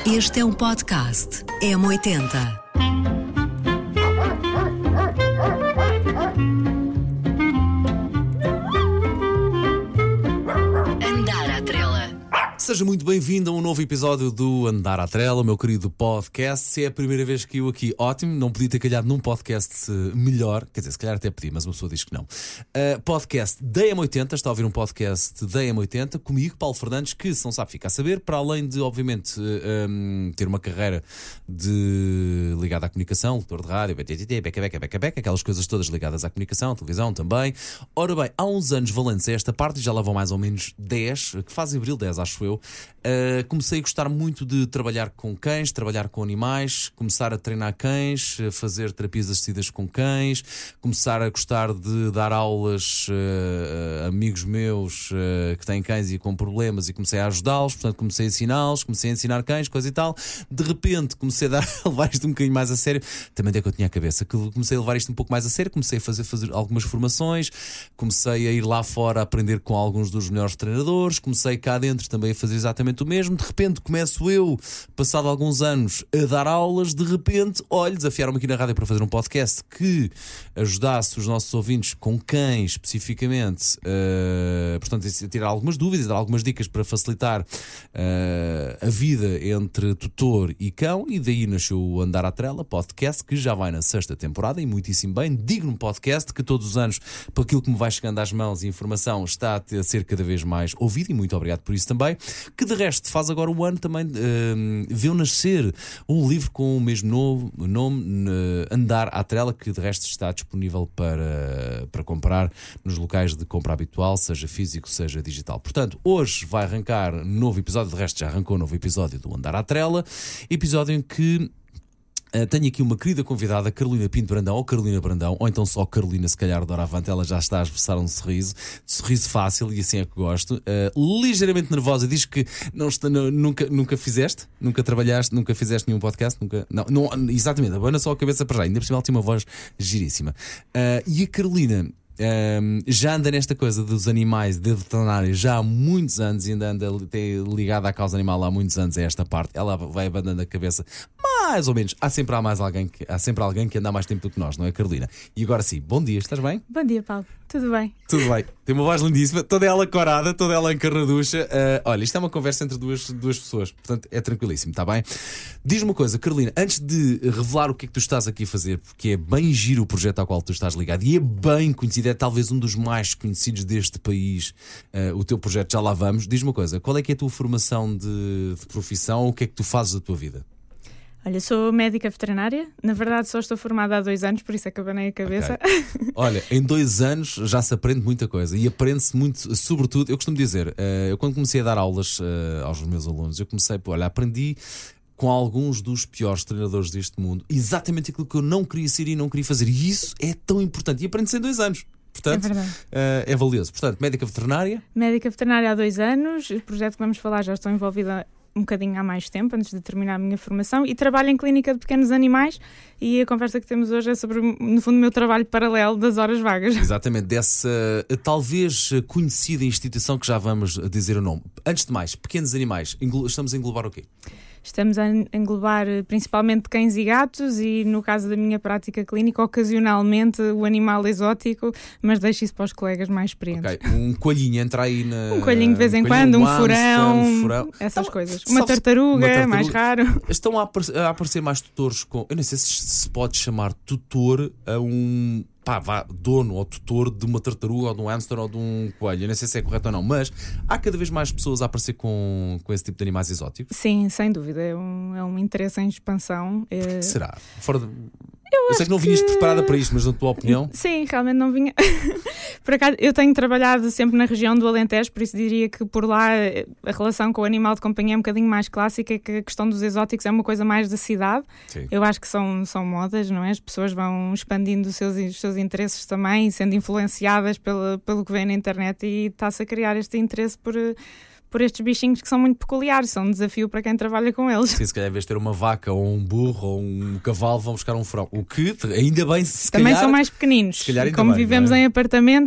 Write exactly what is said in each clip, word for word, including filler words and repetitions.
Este é um podcast M oitenta. Seja muito bem-vindo a um novo episódio do Andar à Trela, meu querido podcast. Se é a primeira vez que eu aqui, ótimo, não podia ter calhado num podcast melhor. Quer dizer, se calhar até pedi, mas uma pessoa diz que não. uh, Podcast da M oitenta, está a ouvir um podcast da M oitenta comigo, Paulo Fernandes, que se não sabe fica a saber, para além de, obviamente, uh, um, ter uma carreira de... ligada à comunicação, locutor de rádio, beca, beca, beca, beca, beca, aquelas coisas todas ligadas à comunicação, televisão também. Ora bem, há uns anos valentes a esta parte, já lá vão mais ou menos dez, que faz abril dez, acho eu. Uh, comecei a gostar muito de trabalhar com cães, trabalhar com animais, começar a treinar cães, fazer terapias assistidas com cães, começar a gostar de dar aulas uh, a amigos meus uh, que têm cães e com problemas, e comecei a ajudá-los, portanto comecei a ensiná-los, comecei a ensinar cães, coisa e tal. De repente comecei a, dar, a levar isto um bocadinho mais a sério. Também é que eu tinha a cabeça que comecei a levar isto um pouco mais a sério, comecei a fazer, fazer algumas formações, comecei a ir lá fora a aprender com alguns dos melhores treinadores, comecei cá dentro também a fazer exatamente o mesmo. De repente começo eu, passado alguns anos, a dar aulas. De repente, olha, desafiaram-me aqui na rádio para fazer um podcast que ajudasse os nossos ouvintes com cães especificamente, uh, portanto, a tirar algumas dúvidas, dar algumas dicas para facilitar uh, a vida entre tutor e cão. E daí nasceu o Andar à Trela podcast, que já vai na sexta temporada, e muitíssimo bem, digno podcast que todos os anos, por aquilo que me vai chegando às mãos, e informação está a ser cada vez mais ouvido, e muito obrigado por isso também. Que de resto faz agora um ano também, uh, viu nascer um livro com o mesmo novo, nome, uh, Andar à Trela, que de resto está disponível para, para comprar nos locais de compra habitual, seja físico, seja digital. Portanto, hoje vai arrancar um novo episódio, de resto já arrancou um novo episódio do Andar à Trela, episódio em que Uh, tenho aqui uma querida convidada, Carolina Pinto Brandão, ou Carolina Brandão, ou então só Carolina, se calhar doravante. Ela já está a expressar um sorriso, sorriso fácil, e assim é que gosto. Uh, ligeiramente nervosa, diz que não está, não, nunca, nunca fizeste, nunca trabalhaste, nunca fizeste nenhum podcast, nunca, não, não, exatamente, abana só a cabeça para já, ainda por cima ela tinha uma voz giríssima. Uh, e a Carolina Um, já anda nesta coisa dos animais, de veterinária, já há muitos anos, e ainda anda ligada à causa animal há muitos anos a esta parte. Ela vai abandonando a cabeça, mais ou menos. Há sempre, há mais alguém que, há sempre alguém que anda há mais tempo do que nós, não é, Carolina? E agora sim, bom dia, estás bem? Bom dia, Paulo, tudo bem? Tudo bem, tem uma voz lindíssima, toda ela corada, toda ela encarnaducha. uh, Olha, isto é uma conversa entre duas, duas pessoas, portanto é tranquilíssimo, está bem? Diz-me uma coisa, Carolina, antes de revelar o que é que tu estás aqui a fazer, porque é bem giro o projeto ao qual tu estás ligado, e é bem conhecido, é talvez um dos mais conhecidos deste país, uh, o teu projeto, já lá vamos. Diz-me uma coisa, qual é que é a tua formação de, de profissão? O que é que tu fazes da tua vida? Olha, sou médica veterinária. Na verdade só estou formada há dois anos, por isso é que abanei a cabeça. Okay. Olha, em dois anos já se aprende muita coisa, e aprende-se muito, sobretudo, eu costumo dizer, uh, eu quando comecei a dar aulas uh, aos meus alunos, eu comecei, olha, aprendi com alguns dos piores treinadores deste mundo exatamente aquilo que eu não queria ser e não queria fazer, e isso é tão importante, e aprende-se em dois anos. Portanto, é, uh, é valioso. Portanto, médica veterinária? Médica veterinária há dois anos. O projeto que vamos falar já estou envolvida um bocadinho há mais tempo, antes de terminar a minha formação, e trabalho em clínica de pequenos animais, e a conversa que temos hoje é sobre, no fundo, o meu trabalho paralelo das horas vagas. Exatamente, dessa talvez conhecida instituição que já vamos dizer o nome. Antes de mais, pequenos animais, estamos a englobar o quê? Estamos a englobar principalmente cães e gatos, e no caso da minha prática clínica, ocasionalmente o animal exótico, mas deixo isso para os colegas mais experientes. Ok, um coelhinho entra aí na... Um coelhinho de vez em um quando, um, um furão, hamster, um furão, essas então, coisas. Uma tartaruga, uma tartaruga, mais raro. Estão a aparecer, a aparecer mais tutores com... Eu nem sei se se pode chamar tutor a um... Pá, vá, dono ou tutor de uma tartaruga ou de um hamster ou de um coelho. Eu não sei se é correto ou não, mas há cada vez mais pessoas a aparecer com, com esse tipo de animais exóticos. Sim, sem dúvida, é um, é um interesse em expansão. É... Será? Fora de... Eu, eu sei que não vinhas que... preparada para isto, mas na tua opinião? Sim, realmente não vinha. Por acaso, eu tenho trabalhado sempre na região do Alentejo, por isso diria que por lá a relação com o animal de companhia é um bocadinho mais clássica, que a questão dos exóticos é uma coisa mais da cidade. Sim. Eu acho que são, são modas, não é? As pessoas vão expandindo os seus, os seus interesses também, sendo influenciadas pelo, pelo que vem na internet, e está-se a criar este interesse por... por estes bichinhos que são muito peculiares, são um desafio para quem trabalha com eles. Sim, se calhar, em vez de ter uma vaca ou um burro ou um cavalo, vão buscar um furão. O que, ainda bem, se Também calhar, são mais pequeninos. Se calhar, e como bem, vivemos é? em apartamentos,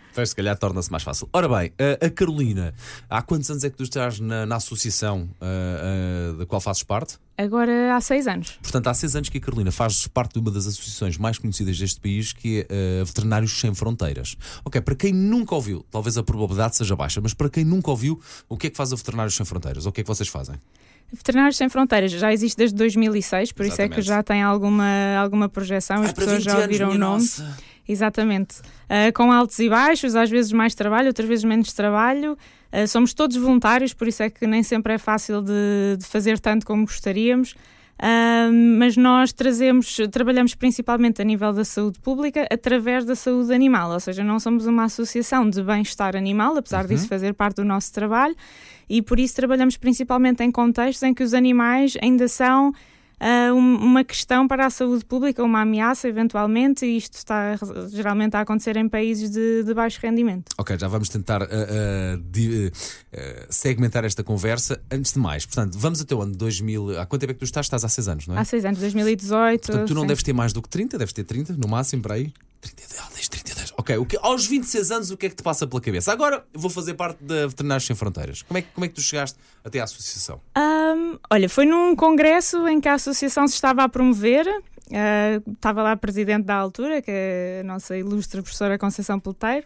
Pois, se calhar torna-se mais fácil. Ora bem, a, a Carolina, há quantos anos é que tu estás na, na associação uh, uh, da qual fazes parte? Agora há seis anos. Portanto, há seis anos que a Carolina faz parte de uma das associações mais conhecidas deste país, que é uh, Veterinários Sem Fronteiras. Ok, para quem nunca ouviu, talvez a probabilidade seja baixa, mas para quem nunca ouviu, o que é que faz a Veterinários Sem Fronteiras? Ou o que é que vocês fazem? Veterinários Sem Fronteiras já existe desde dois mil e seis, por Exatamente. Isso é que já tem alguma, alguma projeção, as ah, pessoas já ouviram o nome. Nossa. Exatamente. Uh, com altos e baixos, às vezes mais trabalho, outras vezes menos trabalho. Uh, somos todos voluntários, por isso é que nem sempre é fácil de, de fazer tanto como gostaríamos. Uh, mas nós trazemos, trabalhamos principalmente a nível da saúde pública através da saúde animal, ou seja, não somos uma associação de bem-estar animal, apesar uhum. disso fazer parte do nosso trabalho, e por isso trabalhamos principalmente em contextos em que os animais ainda são uh, uma questão para a saúde pública, uma ameaça eventualmente, e isto está geralmente a acontecer em países de, de baixo rendimento. Ok, já vamos tentar uh, uh, de, uh, segmentar esta conversa. Antes de mais, portanto, vamos até o ano dois mil. Há quanto tempo é que tu estás? Estás há seis anos, não é? Há seis anos, dois mil e dezoito. Portanto, tu não sim. deves ter mais do que trinta, deves ter trinta no máximo, para aí. trinta e dez, trinta e dez. Ok, o que, aos vinte e seis anos, o que é que te passa pela cabeça? Agora vou fazer parte da Veterinários Sem Fronteiras. Como é, como é que tu chegaste até à associação? Um, olha, foi num congresso em que a associação se estava a promover. Uh, estava lá a presidente da altura, que é a nossa ilustre professora Conceição Peleteiro.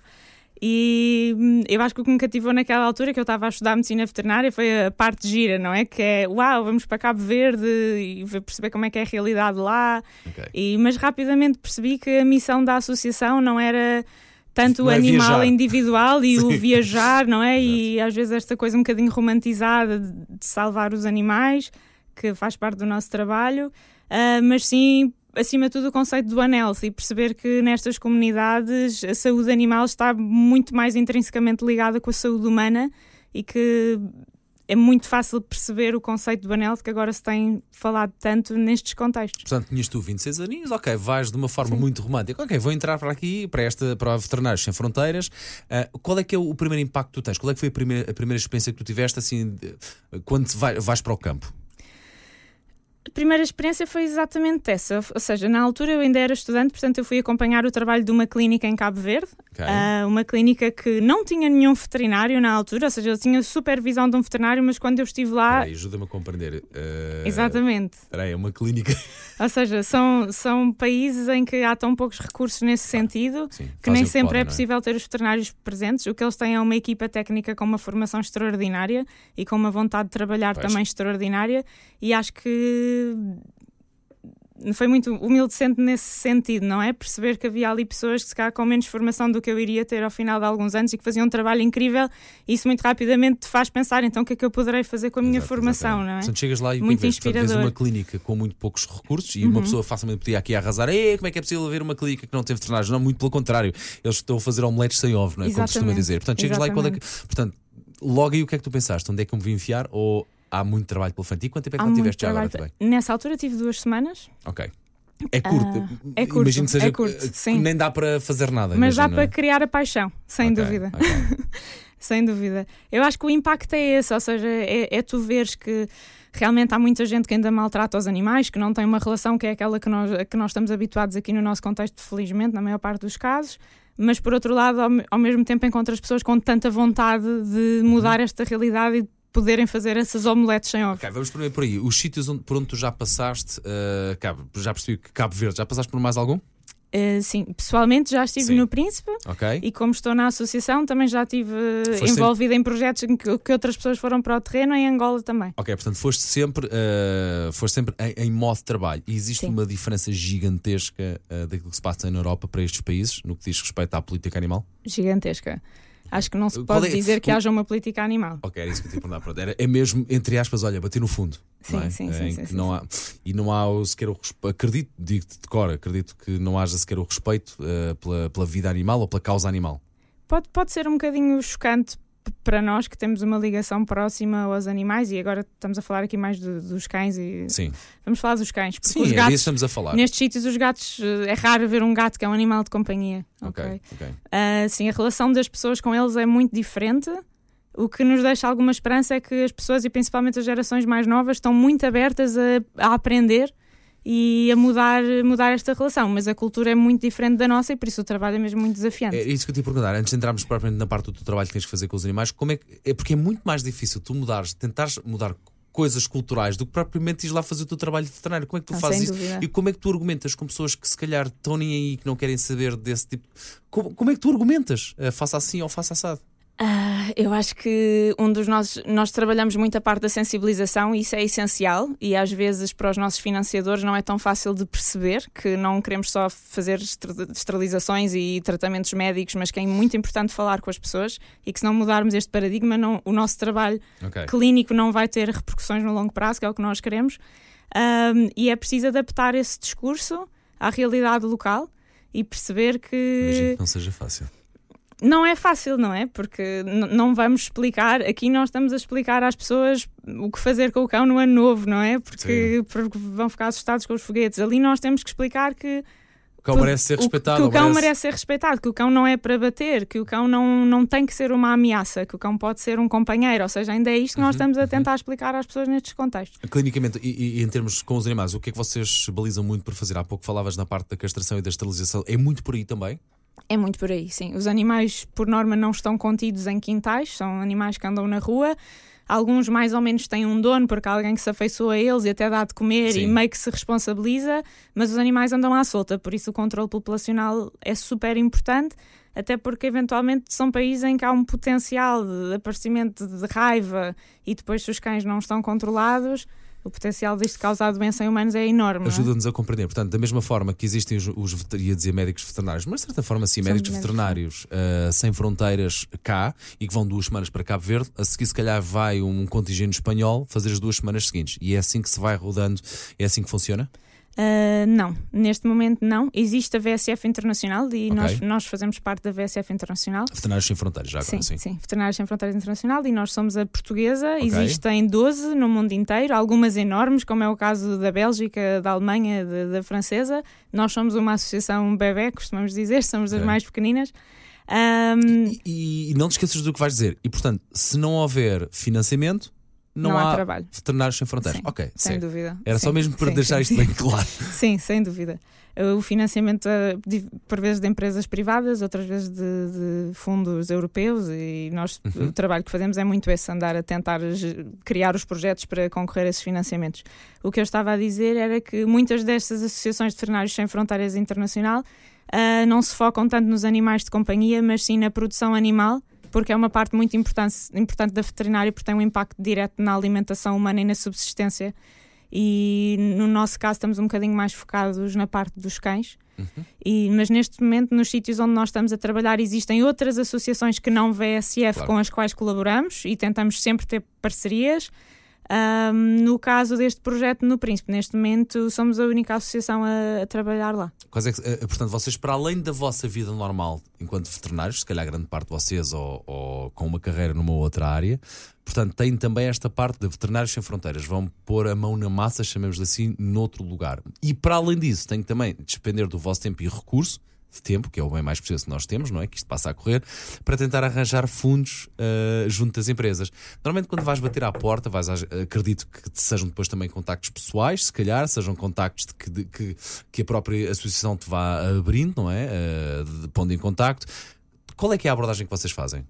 E eu acho que o que me cativou naquela altura, que eu estava a estudar medicina veterinária, foi a parte gira, não é? Que é, uau, vamos para Cabo Verde e perceber como é que é a realidade lá. Okay. E, mas rapidamente percebi que a missão da associação não era tanto o é animal viajar. Individual e Sim. o viajar, não é? E às vezes esta coisa um bocadinho romantizada de, de salvar os animais, que faz parte do nosso trabalho, uh, mas sim... acima de tudo o conceito do One Health e perceber que nestas comunidades a saúde animal está muito mais intrinsecamente ligada com a saúde humana e que é muito fácil perceber o conceito do One Health que agora se tem falado tanto nestes contextos. Portanto, tinhas tu vinte e seis aninhos, ok, vais de uma forma Sim. muito romântica, ok, vou entrar para aqui, para, esta, para a Veterinários Sem Fronteiras. Uh, qual é que é o primeiro impacto que tu tens? Qual é que foi a primeira, a primeira experiência que tu tiveste assim, de, quando vai, vais para o campo? A primeira experiência foi exatamente essa, ou seja, na altura eu ainda era estudante, portanto eu fui acompanhar o trabalho de uma clínica em Cabo Verde, okay. uh, uma clínica que não tinha nenhum veterinário na altura, ou seja, eu tinha supervisão de um veterinário, mas quando eu estive lá... Peraí, ajuda-me a compreender. Uh... Exatamente. Peraí, é uma clínica... Ou seja, são, são países em que há tão poucos recursos nesse ah, sentido, sim, que nem sempre podem, é possível é? ter os veterinários presentes. O que eles têm é uma equipa técnica com uma formação extraordinária e com uma vontade de trabalhar pois. também extraordinária, e acho que... foi muito humildecente nesse sentido, não é? Perceber que havia ali pessoas que se calhar com menos formação do que eu iria ter ao final de alguns anos e que faziam um trabalho incrível, e isso muito rapidamente te faz pensar então o que é que eu poderei fazer com a minha Exato, formação, exatamente. não é? Portanto, chegas lá e muito vês, inspirador. Portanto, vês uma clínica com muito poucos recursos e uhum. uma pessoa facilmente podia aqui arrasar. Ei, como é que é possível haver uma clínica que não tem veterinários? Não, muito pelo contrário, eles estão a fazer omeletes sem ovo, não é? Como costuma dizer. Portanto, chegas Exatamente. lá e qual é que... Portanto, logo aí o que é que tu pensaste? Onde é que eu me vim enfiar? Ou há muito trabalho pela frente? E quanto tempo é que não tiveste já agora também? Nessa altura tive duas semanas. Ok. É curto, uh, é curto, imagino que seja, é curto, sim. nem dá para fazer nada. Mas imagino, dá para é? criar a paixão, sem okay, dúvida. Okay. Sem dúvida. Eu acho que o impacto é esse, ou seja, é, é tu veres que realmente há muita gente que ainda maltrata os animais, que não tem uma relação que é aquela que nós, que nós estamos habituados aqui no nosso contexto, felizmente, na maior parte dos casos. Mas por outro lado, ao, ao mesmo tempo encontras pessoas com tanta vontade de mudar uhum. esta realidade e de poderem fazer essas omeletes sem ovos. Ok, vamos primeiro por aí. Os sítios onde, por onde tu já passaste, uh, já percebi que Cabo Verde, já passaste por mais algum? Uh, sim, pessoalmente já estive sim. no Príncipe okay. e como estou na associação também já estive uh, envolvida sempre... em projetos em que, que outras pessoas foram para o terreno, em Angola também. Ok, portanto foste sempre, uh, foste sempre em, em modo de trabalho. E existe sim. uma diferença gigantesca uh, daquilo que se passa na Europa para estes países, no que diz respeito à política animal? Gigantesca. Acho que não se pode é? dizer que o... haja uma política animal. Ok, era isso que eu te ia perguntar. É mesmo, entre aspas, olha, bater no fundo. Sim, não é? sim, é, sim, em sim, que sim, não há, e não há sequer o respeito. Acredito, digo-te de cor, acredito que não haja sequer o respeito uh, pela, pela vida animal ou pela causa animal. Pode, pode ser um bocadinho chocante para nós que temos uma ligação próxima aos animais, e agora estamos a falar aqui mais do, dos cães e sim. vamos falar dos cães, porque sim, os é gatos, disso estamos a falar. Nestes sítios os gatos, é raro ver um gato que é um animal de companhia. Ok, ok. okay. Uh, sim, a relação das pessoas com eles é muito diferente. O que nos deixa alguma esperança é que as pessoas, e principalmente as gerações mais novas, estão muito abertas a, a aprender e a mudar, mudar esta relação. Mas a cultura é muito diferente da nossa e por isso o trabalho é mesmo muito desafiante. É isso que eu te ia perguntar, antes de entrarmos propriamente na parte do teu trabalho que tens que fazer com os animais, como é, que, é porque é muito mais difícil tu mudares, tentares mudar coisas culturais do que propriamente ires lá fazer o teu trabalho de veterinário. Como é que tu Não, fazes sem isso? dúvida. E como é que tu argumentas com pessoas que se calhar estão nem aí, que não querem saber desse tipo? Como, como é que tu argumentas? Uh, faça assim ou faça assado? Uh, eu acho que um dos nossos, nós trabalhamos muito a parte da sensibilização e isso é essencial e às vezes para os nossos financiadores não é tão fácil de perceber que não queremos só fazer esterilizações e tratamentos médicos, mas que é muito importante falar com as pessoas e que se não mudarmos este paradigma não, o nosso trabalho okay. clínico não vai ter repercussões no longo prazo, que é o que nós queremos, um, e é preciso adaptar esse discurso à realidade local e perceber que... Imagino que não seja fácil. Não é fácil, não é? Porque n- não vamos explicar, aqui nós estamos a explicar às pessoas o que fazer com o cão no ano novo, não é? Porque, porque vão ficar assustados com os foguetes. Ali nós temos que explicar que o cão merece ser respeitado. Que o cão merece... merece ser respeitado, que o cão não é para bater, que o cão não, não tem que ser uma ameaça, que o cão pode ser um companheiro. Ou seja, ainda é isto que nós uhum, estamos a tentar uhum. explicar às pessoas nestes contextos. Clinicamente, e, e em termos com os animais, o que é que vocês balizam muito por fazer? Há pouco falavas na parte da castração e da esterilização. É muito por aí também? É muito por aí, sim. Os animais, por norma, não estão contidos em quintais, são animais que andam na rua. Alguns mais ou menos têm um dono, porque há alguém que se afeiçoa a eles e até dá de comer. Sim. E meio que se responsabiliza, mas os animais andam à solta, por isso o controle populacional é super importante, até porque eventualmente são países em que há um potencial de aparecimento de raiva e depois se os cães não estão controlados... O potencial disto causar doença em humanos é enorme. Ajuda-nos a compreender. Portanto, da mesma forma que existem os, os ia dizer médicos veterinários, mas de certa forma sim, médicos veterinários uh, sem fronteiras cá e que vão duas semanas para Cabo Verde, a seguir se calhar vai um contingente espanhol fazer as duas semanas seguintes. E é assim que se vai rodando, é assim que funciona? Uh, não, neste momento não. Existe a V S F Internacional e okay. nós, nós fazemos parte da V S F Internacional. Veterinários Sem Fronteiras, já agora sim. Sim, sim, Veterinários Sem Fronteiras Internacional e nós somos a portuguesa. Okay. Existem doze no mundo inteiro, algumas enormes, como é o caso da Bélgica, da Alemanha, de, da francesa. Nós somos uma associação bebé, costumamos dizer, somos okay. as mais pequeninas. Um... E, e, e não te esqueças do que vais dizer. E portanto, se não houver financiamento, Não, não há, há trabalho. Veterinários Sem Fronteiras. Sim, ok, sem sim. dúvida. Era sim, só mesmo para sim, deixar sim, isto sim. bem claro. Sim, sem dúvida. O financiamento, por vezes, de empresas privadas, outras vezes de, de fundos europeus, e nós, uhum. o trabalho que fazemos é muito esse, andar a tentar criar os projetos para concorrer a esses financiamentos. O que eu estava a dizer era que muitas destas associações de Veterinários Sem Fronteiras Internacional uh, não se focam tanto nos animais de companhia, mas sim na produção animal, porque é uma parte muito importante, importante da veterinária, porque tem um impacto direto na alimentação humana e na subsistência. E no nosso caso estamos um bocadinho mais focados na parte dos cães. Uhum. E, mas neste momento, nos sítios onde nós estamos a trabalhar, existem outras associações que não V S F, claro. Com as quais colaboramos e tentamos sempre ter parcerias. Um, no caso deste projeto no Príncipe, neste momento somos a única associação a, a trabalhar lá. Quais é que, portanto, vocês, para além da vossa vida normal enquanto veterinários, se calhar grande parte de vocês ou, ou com uma carreira numa outra área, portanto, têm também esta parte de Veterinários Sem Fronteiras, vão pôr a mão na massa, chamemos assim, noutro lugar. E para além disso, têm que também despender do vosso tempo e recurso de tempo, que é o bem mais precioso que nós temos, não é? Que isto passa a correr, para tentar arranjar fundos uh, junto das empresas. Normalmente quando vais bater à porta, vais a, acredito que sejam depois também contactos pessoais, se calhar, sejam contactos de que, de, que, que a própria associação te vá abrindo, não é? Uh, de, de pondo em contacto. Qual é que é a abordagem que vocês fazem?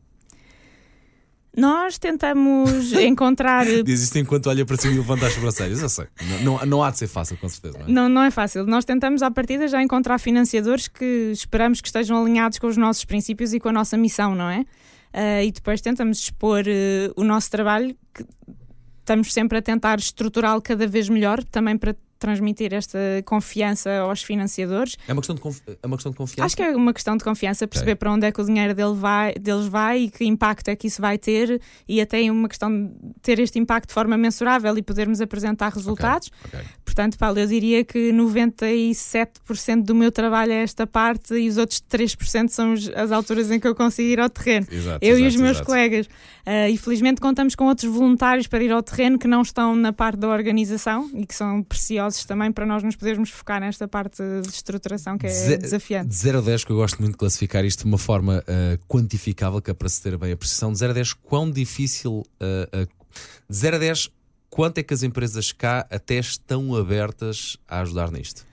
Nós tentamos encontrar... Diz isto enquanto olha para cima e levanta as sobrancelhas, eu sei. Não, não, não há de ser fácil, com certeza. Não é? Não, não é fácil. Nós tentamos à partida já encontrar financiadores que esperamos que estejam alinhados com os nossos princípios e com a nossa missão, não é? Uh, e depois tentamos expor uh, o nosso trabalho, que estamos sempre a tentar estruturá-lo cada vez melhor, também para transmitir esta confiança aos financiadores. É uma questão de, confi- é uma questão de confiança? Acho que é uma questão de confiança, perceber okay. para onde é que o dinheiro dele vai, deles vai e que impacto é que isso vai ter, e até é uma questão de ter este impacto de forma mensurável e podermos apresentar resultados. Okay. Okay. Portanto, Paulo, eu diria que noventa e sete por cento do meu trabalho é esta parte e os outros três por cento são as alturas em que eu consigo ir ao terreno. Exato, eu exato, e os meus exato. colegas. Uh, e felizmente contamos com outros voluntários para ir ao terreno que não estão na parte da organização e que são preciosos também para nós nos podermos focar nesta parte de estruturação que é Ze- desafiante. De zero a dez, que eu gosto muito de classificar isto de uma forma uh, quantificável, que é para se ter bem a precisão. De zero a dez, quão difícil... Uh, uh, de zero a dez, quanto é que as empresas cá até estão abertas a ajudar nisto?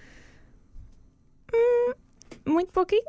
Hum, muito pouquinho.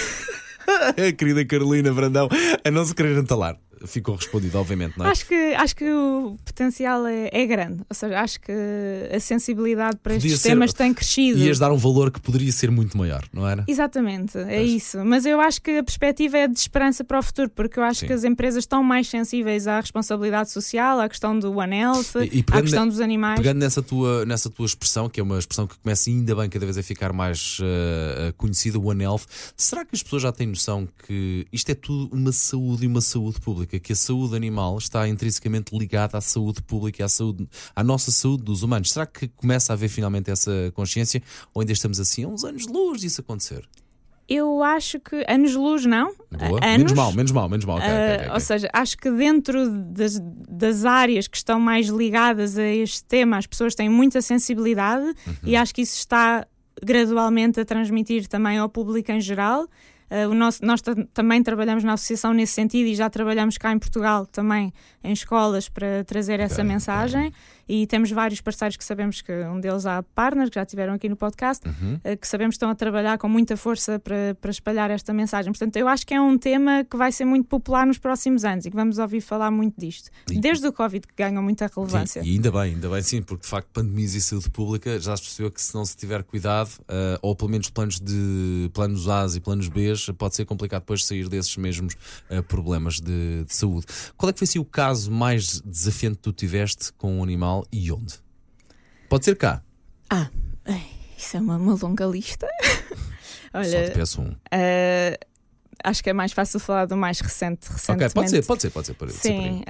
A querida Carolina Brandão, a não se querer entalar. Ficou respondido, obviamente, não é? Acho que, acho que o potencial é, é grande. Ou seja, acho que a sensibilidade para Podia estes ser- temas tem crescido. Ias dar um valor que poderia ser muito maior, não era? Exatamente, é Pois. isso. Mas eu acho que a perspectiva é de esperança para o futuro, porque eu acho Sim. que as empresas estão mais sensíveis à responsabilidade social, à questão do One Health, E- e à pegando questão ne- dos animais. Pegando nessa tua, nessa tua expressão, que é uma expressão que começa ainda bem cada vez a ficar mais uh, conhecida, o One Health, será que as pessoas já têm noção que isto é tudo uma saúde e uma saúde pública, que a saúde animal está intrinsecamente ligada à saúde pública e à, saúde, à nossa saúde dos humanos? Será que começa a haver finalmente essa consciência ou ainda estamos assim a uns anos de luz disso acontecer? Eu acho que anos-luz não. Boa. Anos, Menos mal, menos mal, menos mal. Ok, Uh, ok, ok, Ou ok. seja, acho que dentro das, das áreas que estão mais ligadas a este tema, as pessoas têm muita sensibilidade Uhum. e acho que isso está gradualmente a transmitir também ao público em geral. Uh, o nosso, nós t- também trabalhamos na associação nesse sentido e já trabalhamos cá em Portugal também em escolas para trazer essa Ok, mensagem e temos vários parceiros que sabemos que um deles há partners que já estiveram aqui no podcast, Uhum. uh, que sabemos que estão a trabalhar com muita força para, para espalhar esta mensagem. Portanto, eu acho que é um tema que vai ser muito popular nos próximos anos e que vamos ouvir falar muito disto. E- Desde o Covid que ganham muita relevância. Sim, e ainda bem, ainda bem sim, porque de facto pandemias e saúde pública já se percebeu que se não se tiver cuidado, uh, ou pelo menos planos de planos A e planos B, pode ser complicado depois sair desses mesmos uh, problemas de, de saúde. Qual é que foi assim, o caso mais desafiante que tu tiveste com um animal e onde? Pode ser cá. Ah, ai, isso é uma, uma longa lista. Só Olha, te peço um. Uh, acho que é mais fácil falar do mais recente. Ok, pode ser, pode ser, pode ser. Pode ser por aí. Sim,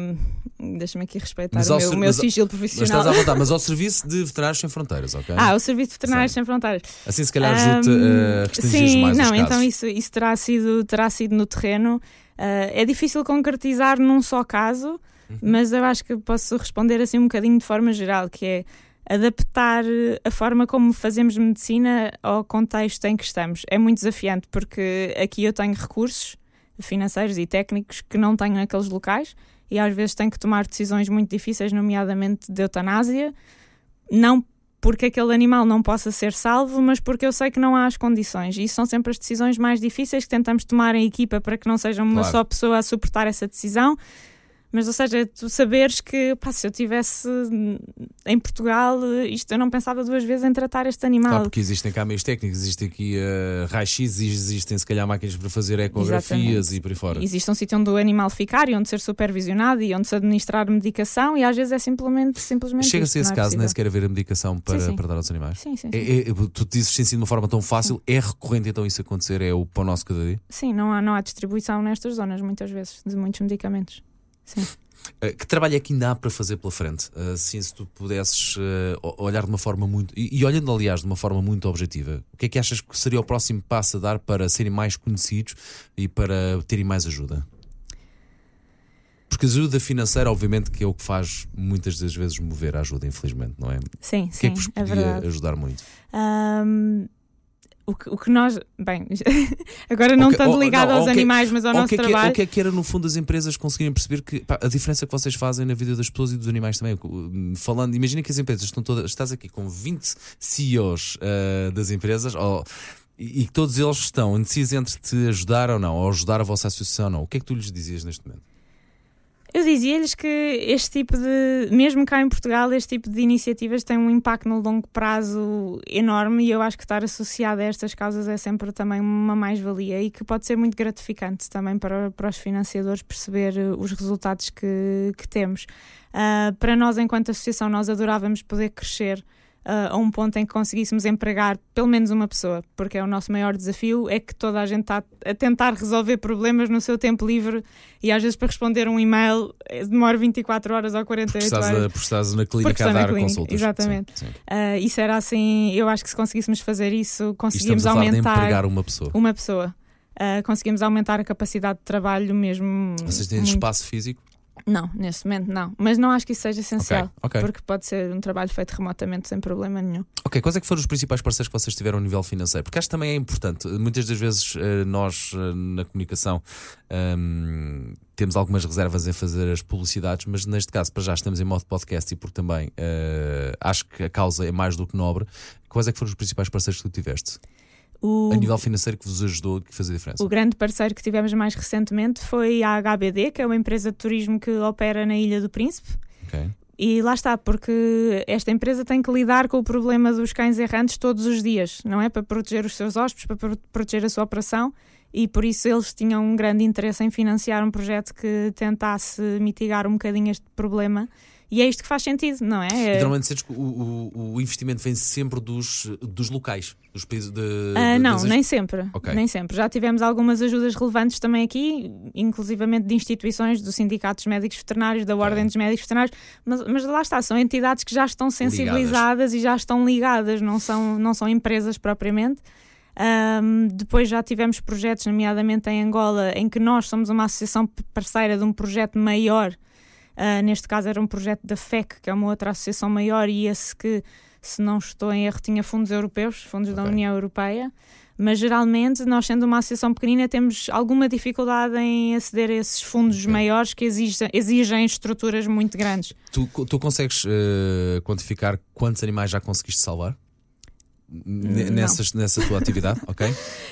um, deixa-me aqui respeitar Mas o ao meu, ser- o meu mas- sigilo Mas profissional. estás à vontade, mas ao Serviço de Veterinários Sem Fronteiras, ok? Ah, o Serviço de Veterinários Sim. Sem Fronteiras. Assim se calhar ajuda Um, a restringir sim, mais não, os casos. então isso, isso terá, sido, terá sido no terreno. Uh, é difícil concretizar num só caso, Uhum. mas eu acho que posso responder assim um bocadinho de forma geral, que é adaptar a forma como fazemos medicina ao contexto em que estamos. É muito desafiante porque aqui eu tenho recursos financeiros e técnicos que não tenho naqueles locais e às vezes tenho que tomar decisões muito difíceis, nomeadamente de eutanásia, não porque aquele animal não possa ser salvo, mas porque eu sei que não há as condições. E isso são sempre as decisões mais difíceis que tentamos tomar em equipa para que não seja uma Claro. só pessoa a suportar essa decisão. Mas, ou seja, tu saberes que, pá, se eu estivesse em Portugal, isto eu não pensava duas vezes em tratar este animal. Claro, porque existem cá meios técnicos, existem aqui uh, raio-x, existem se calhar máquinas para fazer ecografias Exatamente. e por aí fora. Existe um sítio onde o animal ficar e onde ser supervisionado e onde se administrar medicação e às vezes é simplesmente, simplesmente Chega-se a isto, esse não é caso, nem possível. sequer haver a medicação para, Sim, sim. para dar aos animais. Sim, sim, sim. É, é, tu dizes assim de uma forma tão fácil, é recorrente então isso acontecer, é o pão nosso cada dia? Sim, não há, não há distribuição nestas zonas, muitas vezes, de muitos medicamentos. Sim. Uh, que trabalho é que ainda há para fazer pela frente? Uh, assim, se tu pudesses uh, olhar de uma forma muito. E, e olhando, aliás, de uma forma muito objetiva, o que é que achas que seria o próximo passo a dar para serem mais conhecidos e para terem mais ajuda? Porque a ajuda financeira, obviamente, que é o que faz muitas das vezes mover a ajuda, infelizmente, não é? Sim, O que sim, é que vos é podia verdade. ajudar muito? Ahm, o, que, o que nós. Bem, agora não Ok, tanto ou- ligado não, aos ou o que é- animais, mas ao Ou o nosso que, é que, trabalho. ou que é que era, no fundo, as empresas conseguirem perceber que pá, a diferença que vocês fazem na vida das pessoas e dos animais também. Falando, imagina que as empresas estão todas. Estás aqui com vinte C E Os uh, das empresas ou, e, e que todos eles estão indecisos entre te ajudar ou não, ou ajudar a vossa associação ou não. O que é que tu lhes dizias neste momento? Eu dizia-lhes que este tipo de, mesmo cá em Portugal, este tipo de iniciativas tem um impacto no longo prazo enorme e eu acho que estar associado a estas causas é sempre também uma mais-valia e que pode ser muito gratificante também para, para os financiadores perceber os resultados que, que temos. Uh, para nós, enquanto associação, nós adorávamos poder crescer Uh, a um ponto em que conseguíssemos empregar pelo menos uma pessoa, porque é o nosso maior desafio, é que toda a gente está a tentar resolver problemas no seu tempo livre e às vezes para responder um e-mail demora vinte e quatro horas ou quarenta e oito Porque estás, horas. a, porque estás na Porque clínica a estou na dar clínica, consultas. exatamente. Sim, sim. Uh, isso era assim, eu acho que se conseguíssemos fazer isso, E conseguimos estamos a falar de aumentar empregar uma pessoa. uma pessoa. Uh, conseguimos aumentar a capacidade de trabalho mesmo. Vocês têm muito. espaço físico? Não, neste momento não. Mas não acho que isso seja essencial. Okay, okay. Porque pode ser um trabalho feito remotamente sem problema nenhum. Ok, quais é que foram os principais parceiros que vocês tiveram a nível financeiro? Porque acho que também é importante. Muitas das vezes nós na comunicação um, temos algumas reservas em fazer as publicidades, mas neste caso para já estamos em modo podcast e porque também uh, acho que a causa é mais do que nobre. Quais é que foram os principais parceiros que tu tiveste? O, a nível financeiro que vos ajudou a fazer a diferença? O grande parceiro que tivemos mais recentemente foi a H B D, que é uma empresa de turismo que opera na Ilha do Príncipe. Okay. E lá está, porque esta empresa tem que lidar com o problema dos cães errantes todos os dias, não é? Para proteger os seus hóspedes, para proteger a sua operação, e por isso eles tinham um grande interesse em financiar um projeto que tentasse mitigar um bocadinho este problema. E é isto que faz sentido, não é? E normalmente sentes que o, o, o investimento vem sempre dos, dos locais, dos países de, uh, de, Não, das... nem sempre, okay. nem sempre. Já tivemos algumas ajudas relevantes também aqui, inclusivamente de instituições, dos sindicatos médicos veterinários, da Ordem okay. dos Médicos Veterinários, mas, mas lá está, são entidades que já estão sensibilizadas ligadas. E já estão ligadas, não são, não são empresas propriamente. Um, depois já tivemos projetos, nomeadamente em Angola, em que nós somos uma associação parceira de um projeto maior. Uh, neste caso era um projeto da F E C, que é uma outra associação maior, e esse que, se não estou em erro, tinha fundos europeus, fundos okay. da União Europeia, mas geralmente nós, sendo uma associação pequenina, temos alguma dificuldade em aceder a esses fundos okay. maiores que exigem, exigem estruturas muito grandes. Tu, tu consegues uh, quantificar quantos animais já conseguiste salvar? N- nessas, nessa tua atividade? Okay.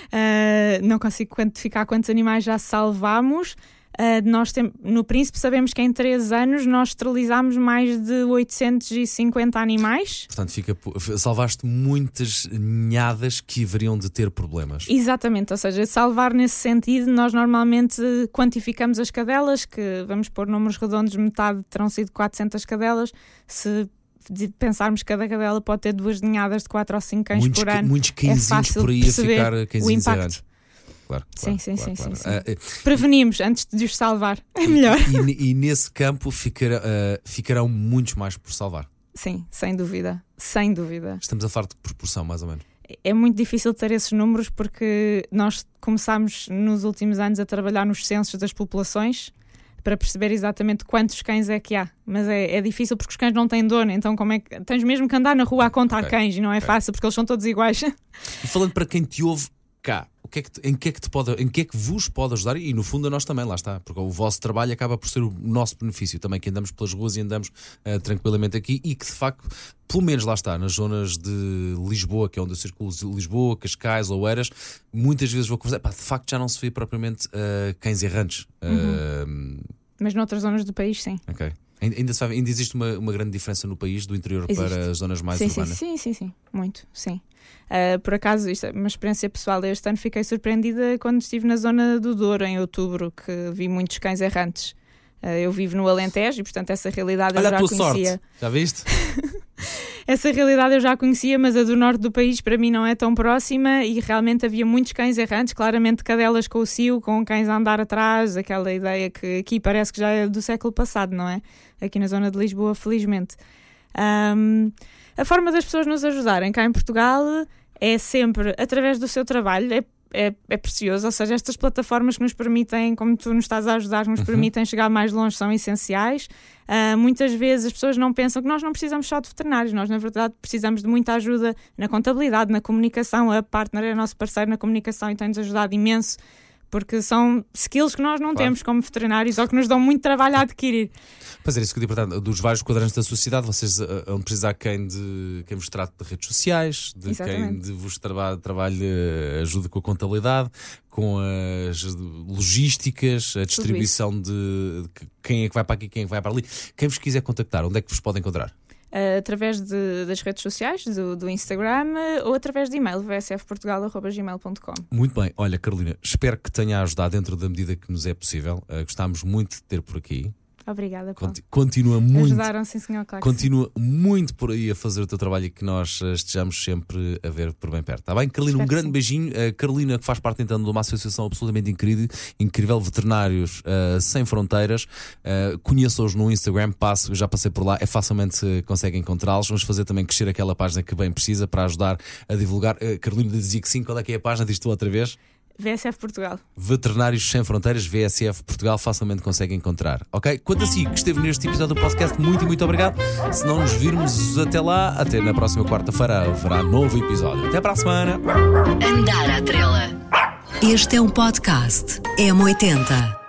Uh, não consigo quantificar quantos animais já salvámos. Uh, nós tem, no Príncipe sabemos que em três anos nós esterilizámos mais de oitocentos e cinquenta animais. Portanto, fica, salvaste muitas ninhadas que haveriam de ter problemas. Exatamente, ou seja, salvar nesse sentido, nós normalmente quantificamos as cadelas, que vamos pôr números redondos, metade terão sido quatrocentas cadelas. Se pensarmos que cada cadela pode ter duas ninhadas de quatro ou cinco cães muitos, por ano, muitos cãezinhos é por aí a ficar cãezinhos errantes. Claro, sim, claro, sim, claro, sim, claro. sim, sim. Uh, Prevenimos antes de os salvar, é melhor. E, e, e nesse campo ficará, uh, ficarão muitos mais por salvar. Sim, sem dúvida, sem dúvida. Estamos a falar de proporção, mais ou menos. É muito difícil ter esses números porque nós começámos nos últimos anos a trabalhar nos censos das populações para perceber exatamente quantos cães é que há. Mas é, é difícil porque os cães não têm dono, então como é que tens mesmo que andar na rua a contar okay. cães e não é okay. fácil porque eles são todos iguais. E falando para quem te ouve cá, o que é que te, em, que é que te pode, em que é que vos pode ajudar? E no fundo a nós também, lá está, porque o vosso trabalho acaba por ser o nosso benefício também, que andamos pelas ruas e andamos uh, tranquilamente aqui e que de facto, pelo menos lá está, nas zonas de Lisboa, que é onde eu circulo, Lisboa, Cascais, Oeiras, muitas vezes vou conversar, pá, de facto já não se vê propriamente uh, cães errantes. Uhum. Uh, Mas noutras zonas do país, sim. Ok. Ainda, sabe, ainda existe uma, uma grande diferença no país, do interior existe. Para as zonas mais sim, urbanas? Sim, sim, sim, sim, muito, sim. Uh, por acaso, isto é uma experiência pessoal. Este ano fiquei surpreendida quando estive na zona do Douro, em outubro, que vi muitos cães errantes. Uh, eu vivo no Alentejo e, portanto, essa realidade Olha eu já a tua conhecia. Sorte. Já viste? Essa realidade eu já conhecia, mas a do norte do país para mim não é tão próxima e realmente havia muitos cães errantes, claramente cadelas com o cio, com cães a andar atrás, aquela ideia que aqui parece que já é do século passado, não é? Aqui na zona de Lisboa, felizmente. Um, a forma das pessoas nos ajudarem cá em Portugal é sempre através do seu trabalho, é É, é precioso, ou seja, estas plataformas que nos permitem, como tu nos estás a ajudar, nos uhum. permitem chegar mais longe, são essenciais. Uh, muitas vezes as pessoas não pensam que nós não precisamos só de veterinários, nós na verdade precisamos de muita ajuda na contabilidade, na comunicação. A Partner é nosso parceiro na comunicação e tem-nos ajudado imenso, porque são skills que nós não claro. temos como veterinários ou que nos dão muito trabalho a adquirir. Pois é, isso que eu digo, portanto, dos vários quadrantes da sociedade, vocês uh, vão precisar quem, de, quem vos trate de redes sociais, de Exatamente. quem de vos traba, trabalhe, uh, ajude com a contabilidade, com as logísticas, a distribuição de, de quem é que vai para aqui, quem é que vai para ali. Quem vos quiser contactar, onde é que vos podem encontrar? Uh, através de, das redes sociais, do, do Instagram uh, ou através de e-mail, v s f portugal arroba gmail ponto com. Muito bem, olha Carolina, espero que tenha ajudado dentro da medida que nos é possível. Uh, gostámos muito de ter por aqui. Obrigada, Paulo. Continua muito, Ajudaram, sim, senhor, claro continua muito por aí a fazer o teu trabalho e que nós estejamos sempre a ver por bem perto. Está bem, Carolina? Espero um grande beijinho. A Carolina, que faz parte então de uma associação absolutamente incrível, incrível Veterinários uh, Sem Fronteiras. Uh, Conheçam-os no Instagram, passo, já passei por lá, é facilmente uh, consegue encontrá-los. Vamos fazer também crescer aquela página que bem precisa para ajudar a divulgar. Uh, Carolina dizia que sim, qual é que é a página? Diz tu outra vez. V S F Portugal. Veterinários Sem Fronteiras, V S F Portugal, facilmente consegue encontrar. Ok? Quanto a si, que esteve neste episódio do podcast, muito e muito obrigado. Se não nos virmos até lá, até na próxima quarta-feira haverá novo episódio. Até para a semana. Andar à Trela. Este é um podcast M oitenta.